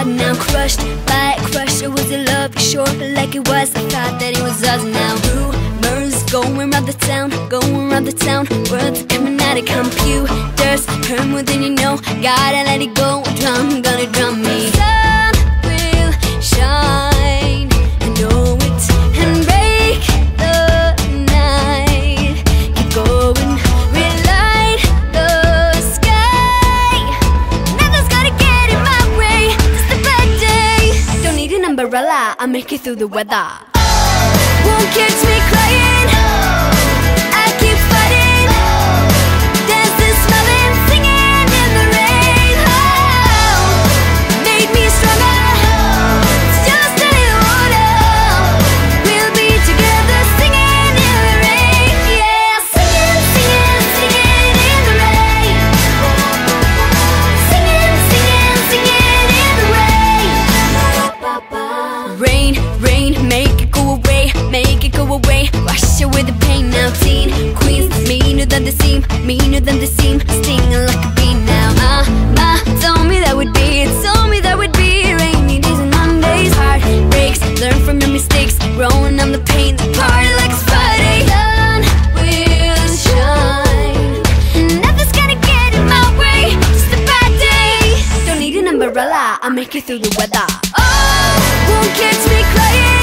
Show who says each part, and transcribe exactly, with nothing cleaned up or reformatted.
Speaker 1: but now I'm crushed by it, crushed. It was a love, sure, like it was. I thought that it was us. Now rumors going around the town, going around the town. Words are coming out of computers, turn within, you know. Gotta let it go, drum, gonna drum me. Sun will shine, I know it, and break the night. Keep going, relight the sky. Nothing's gonna get in my way, it's the bad day. Don't need an umbrella, I'll make it through the weather. Won't catch me crying, I keep fighting. Dancing, smiling, singing in the rain. Oh, made me stronger, it's just a little water. We'll be together singing in the rain. Yeah, singing, singing, singing in the rain. Singing, singing, singing in the rain. Rain, rain, make it go away, make it go away, wash away the pain. Now teen queens, meaner than they seem, meaner than they seem, stinging like a bee. Now uh, ma told me that would be, it told me that would be rainy days and Mondays, heartbreaks, learn from your mistakes, growing on the pain, the party like it's Friday. Sun will shine, nothing's gonna get in my way, just a bad day. Don't need an umbrella, I'll make it through the weather. Oh, won't catch me crying,